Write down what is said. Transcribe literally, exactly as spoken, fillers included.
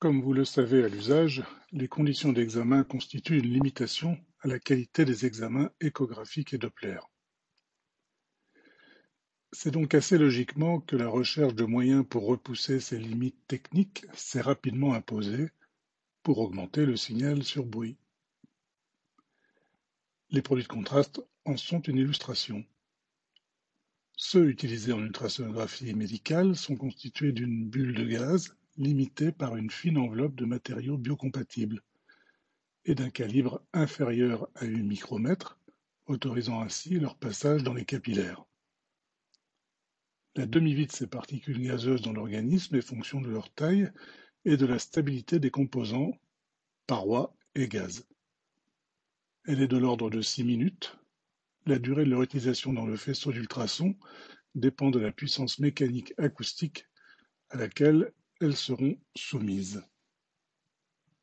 Comme vous le savez à l'usage, les conditions d'examen constituent une limitation à la qualité des examens échographiques et Doppler. C'est donc assez logiquement que la recherche de moyens pour repousser ces limites techniques s'est rapidement imposée pour augmenter le signal sur bruit. Les produits de contraste en sont une illustration. Ceux utilisés en ultrasonographie médicale sont constitués d'une bulle de gaz limitée par une fine enveloppe de matériaux biocompatibles et d'un calibre inférieur à huit micromètres, autorisant ainsi leur passage dans les capillaires. La demi-vie de ces particules gazeuses dans l'organisme est fonction de leur taille et de la stabilité des composants, parois et gaz. Elle est de l'ordre de six minutes. La durée de leur utilisation dans le faisceau d'ultrasons dépend de la puissance mécanique acoustique à laquelle elles seront soumises.